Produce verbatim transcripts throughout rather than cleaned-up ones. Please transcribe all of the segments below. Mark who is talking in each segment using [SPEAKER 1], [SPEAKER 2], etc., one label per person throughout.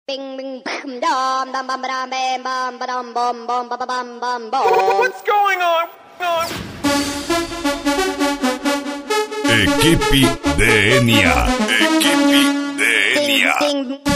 [SPEAKER 1] What's going on?
[SPEAKER 2] Equipe D N A. Equipe D N A.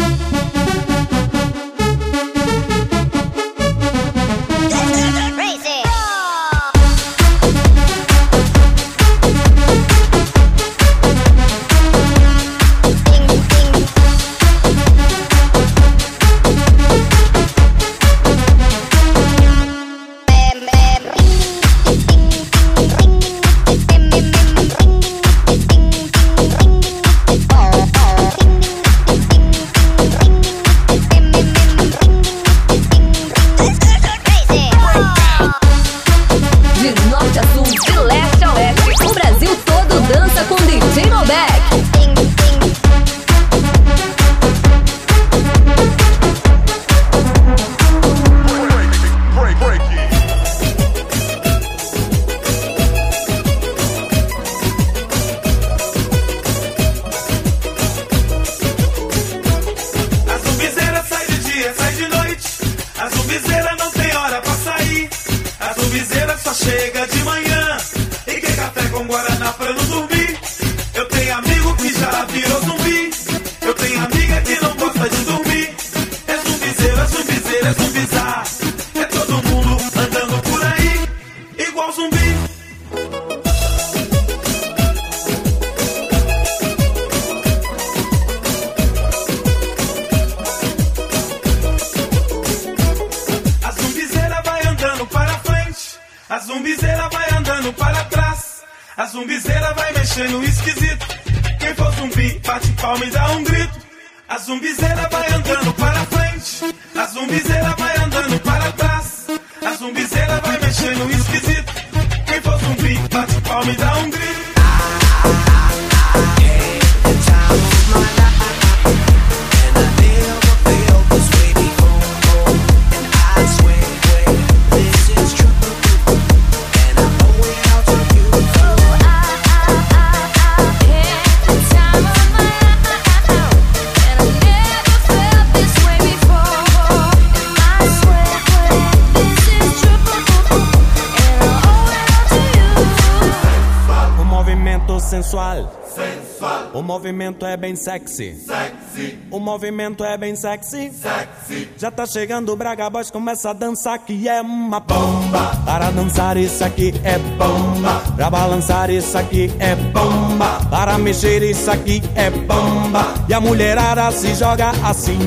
[SPEAKER 3] O movimento é bem sexy. Sexy. O movimento é bem sexy. Sexy. Já tá chegando o Braga Boys, começa a dançar que é uma bomba. Para dançar isso aqui é bomba. Pra balançar isso aqui é bomba. Para mexer isso aqui é bomba. E a mulherada se joga assim.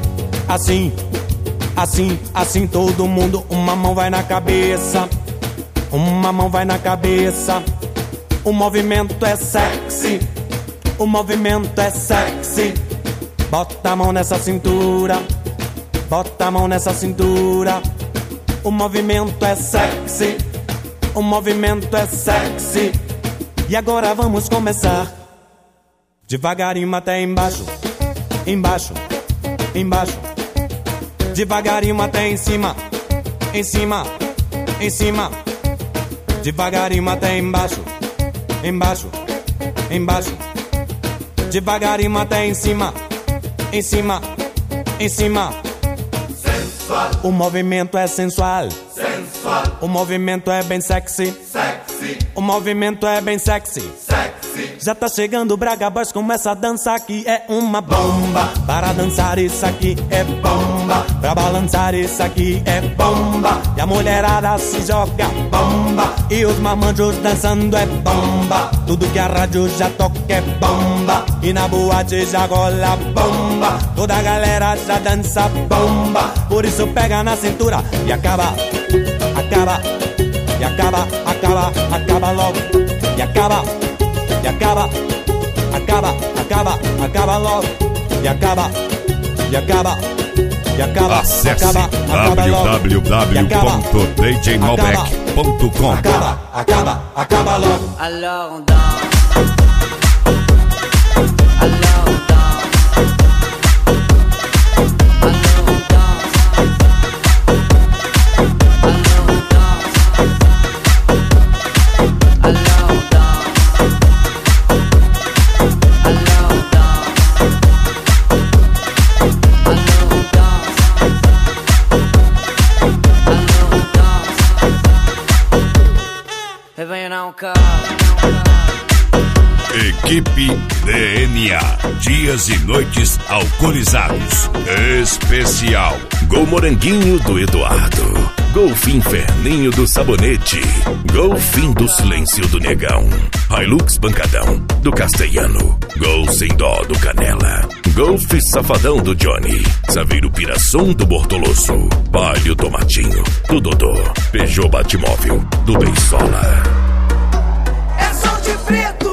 [SPEAKER 3] Assim. Assim, assim todo mundo. Uma mão vai na cabeça. Uma mão vai na cabeça. O movimento é sexy. O movimento é sexy. Bota a mão nessa cintura. Bota a mão nessa cintura. O movimento é sexy. O movimento é sexy. E agora vamos começar. Devagarinho até embaixo. Embaixo. Embaixo. Devagarinho até em cima. Em cima. Em cima. Devagarinho até embaixo. Embaixo. Embaixo. Devagarinho até em cima. Em cima. Em cima.
[SPEAKER 4] Sensual.
[SPEAKER 3] O movimento é sensual.
[SPEAKER 4] Sensual.
[SPEAKER 3] O movimento é bem sexy.
[SPEAKER 4] Sexy.
[SPEAKER 3] O movimento é bem sexy.
[SPEAKER 4] Sexy.
[SPEAKER 3] Já tá chegando o Braga Boys, começa a dançar que é uma bomba. Para dançar isso aqui é bomba. Pra balançar isso aqui é bomba. E a mulherada se joga bomba. E os marmanjos dançando é bomba. Tudo que a rádio já toca é bomba. E na boate já rola bomba. Toda a galera já dança bomba. Por isso pega na cintura e acaba. Acaba. E acaba, acaba, acaba logo. E acaba. E acaba, acaba, acaba, acaba logo. E acaba, e acaba, e acaba.
[SPEAKER 2] Acesse
[SPEAKER 3] acaba, acaba
[SPEAKER 2] w w w ponto d j malbec ponto com.
[SPEAKER 3] Acaba, acaba, acaba logo.
[SPEAKER 5] Alors on danse. Alors on danse. Alors on danse. Alors on danse. Alors on danse. Alors on danse.
[SPEAKER 2] Equipe D N A. Dias e noites alcoolizados. Especial. Gol Moranguinho do Eduardo. Gol Fim Ferninho do Sabonete. Gol Fim do Silêncio do Negão. Hilux Bancadão do Castelhano. Gol Sem Dó do Canela. Golf Safadão do Johnny. Saveiro Pirasson do Bortoloso. Palio Tomatinho do Dodô. Peugeot Batmóvel do Beisola.
[SPEAKER 1] É som de preto.